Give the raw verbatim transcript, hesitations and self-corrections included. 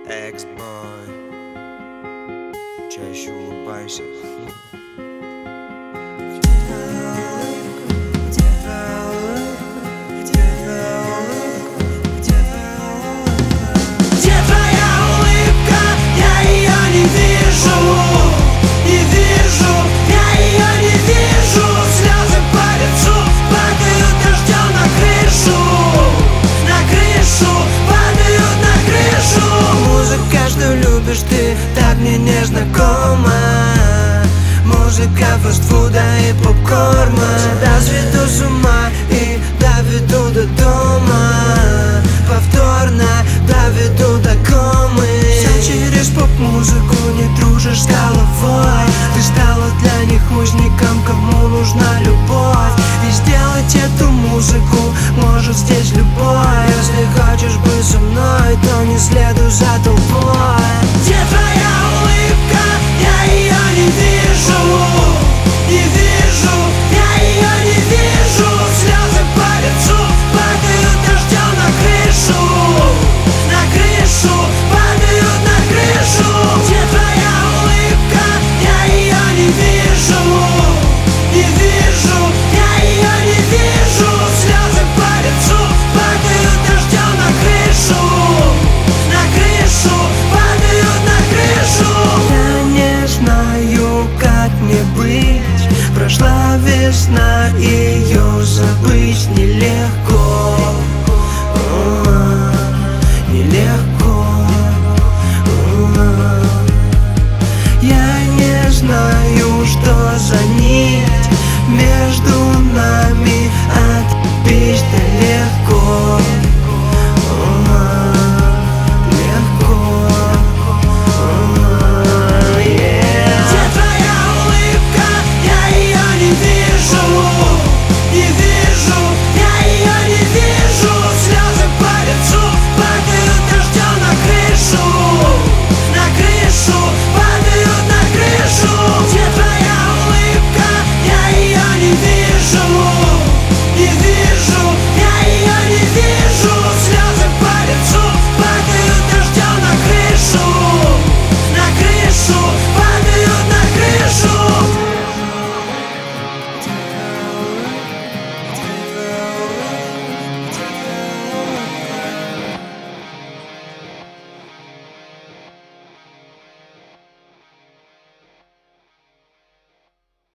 Экс-бой, чаще улыбайся. Ты так мне не знакома. Музыка фастфуда и попкорна доведу с ума и доведу до дома. Повторно доведу до комы. Все через поп-музыку, не дружишь с головой. Ты стала для них узником, кому нужна любовь. И сделать эту музыку может здесь любой. Если хочешь быть со мной, то не следуй за толпой. Где твоя улыбка? Я ее не вижу, не вижу, я ее не вижу. Слезы по лицу падают дождем на крышу, на крышу, падают на крышу. Где твоя улыбка? Я ее не вижу, не вижу, я ее не вижу. Слезы по лицу падают дождем на крышу, на крышу.